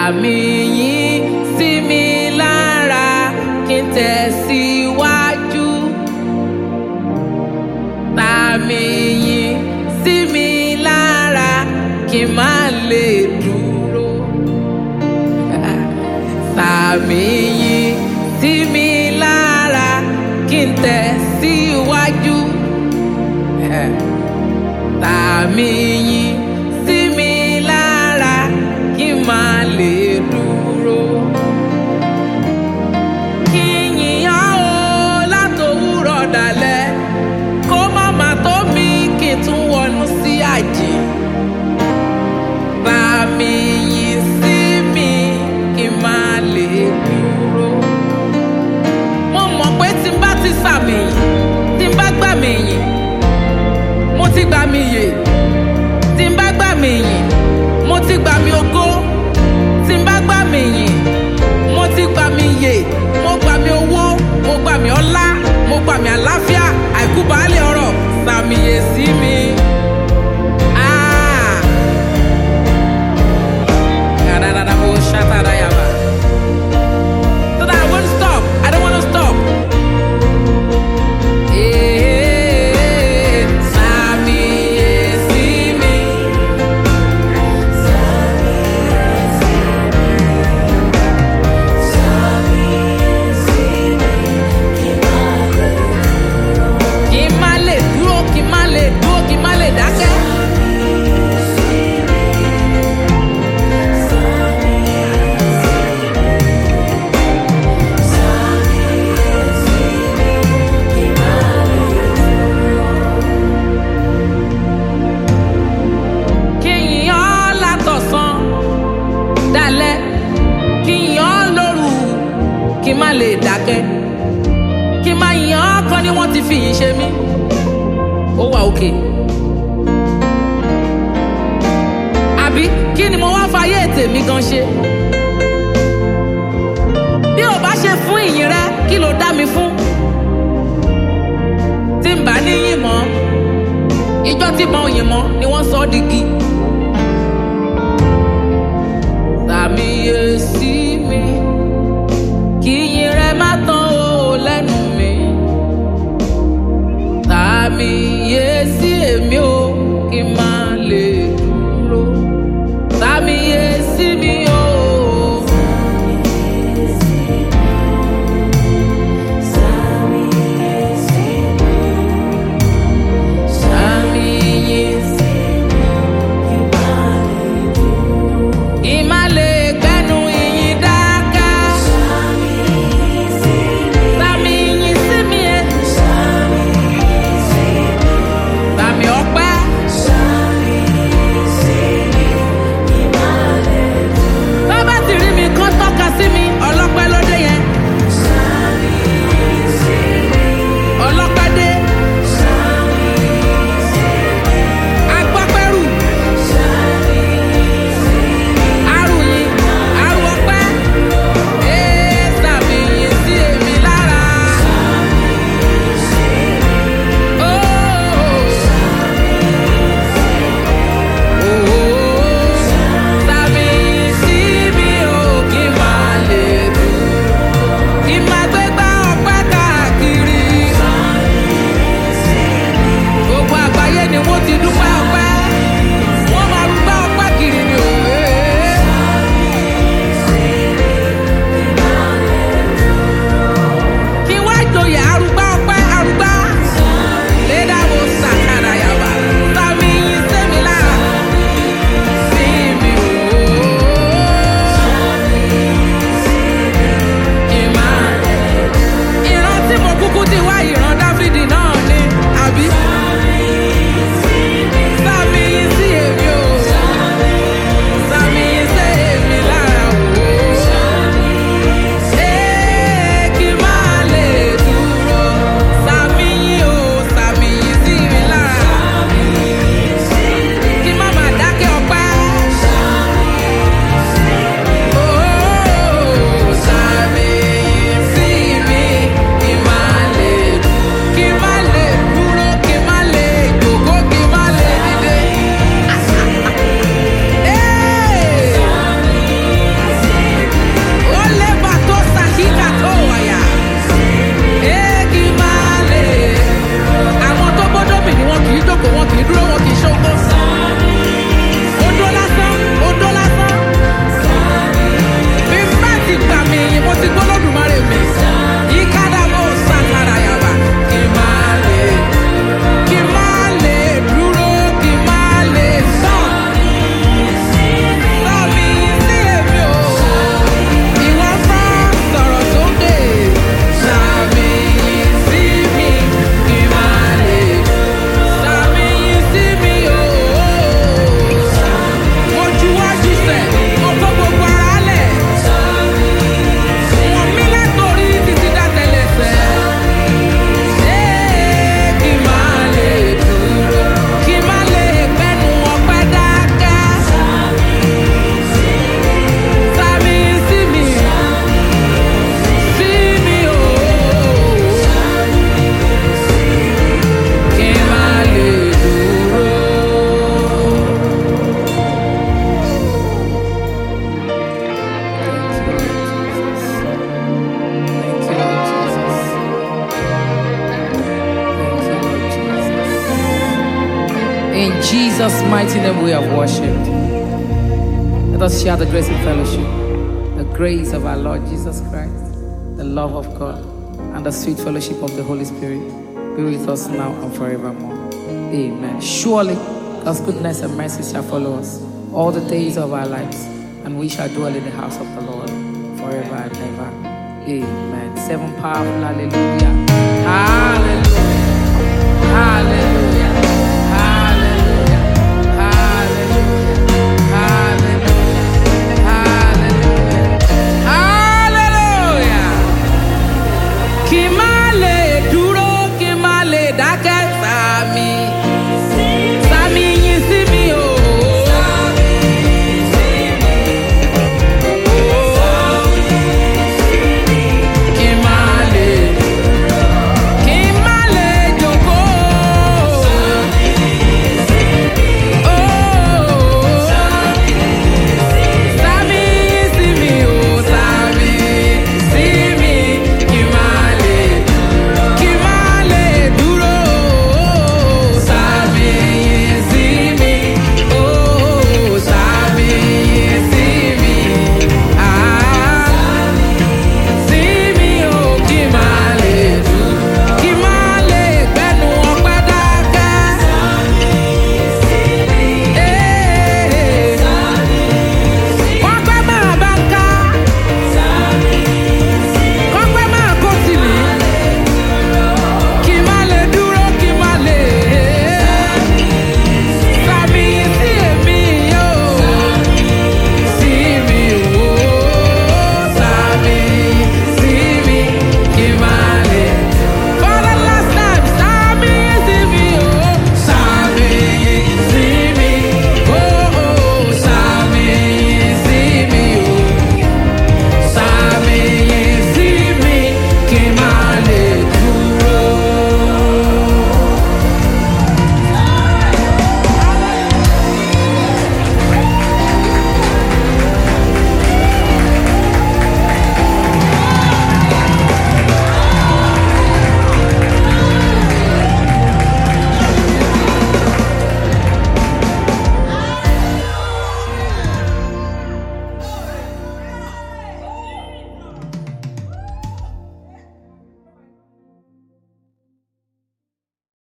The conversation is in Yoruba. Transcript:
Sàmì yín sí mi lára kí n tẹ̀síwájú. Sàmì yín sí mi lára kí n má lè dúró. Sàmì yín sí mi lára kí n tẹ̀síwájú. Sàmì yín sí mi lára kí n má lè dúró. Kí n yìn ọ́ o látòwúrọ̀ dalẹ́, kó má má tó mi kí n tún wọnú sí àjì. Sàmì yín sí mi kí n má lè dúró. Mo mọ̀ pé tí n bá ti sàmì yìn, tí n bá gbà mí yìn, mo ti gbà mí yè. Tí n bá gbà mí yìn, mo ti gbà mí ògo. Tí n bá gbà mí yìn, mo ti gbà mí yè. Mo gbà mí owó, mo gbà mí ọlá, mo gbà mí àlàáfíà, àìkú baálé ọrọ̀. Sàmì yè sí mi. So that I won't stop. I don't want to stop. Sàmì yè sí mi. Kí n má lè dúró, kí n má lè dúró, kí n má lè dákẹ́. Kí n yìn ọ́ látọ̀sán dalẹ́, kí n yìn ọ́ lóru, kí n má lè dákẹ́. Kí n má yìn ọ́ kan ni wọ́n ti fi yìn ṣe mí. Ó wà òkè. Àbí kí ni mo wá fayé tèmi gan ṣe? Bí ò bá ṣe fún ìyìn rẹ, kí ló dá mi fún? Tí n bá níyìn mọ́, ìjọ tí mo yìn mọ́ ni wọ́n sọ ọ́ digi. Sàmì yè sí mi, kí ìyìn rẹ má tán o lẹ́nu mi. Sàmì yè sí èmi o, kí n má lè dúró. Sàmì yè sí mi o. Sàmì yè sí mi. Kí n má lè gbẹ́nu ìyìn dákẹ́. Sàmì yìn sí mi ẹ. Sàmì ọpẹ́. Jesus' mighty name we have worshipped. Let us share the grace and fellowship. The grace of our Lord Jesus Christ, the love of God, and the sweet fellowship of the Holy Spirit be with us now and forevermore. Amen. Surely God's goodness and mercy shall follow us all the days of our lives, and we shall dwell in the house of the Lord forever and ever. Amen. 7 powerful hallelujah. Hallelujah.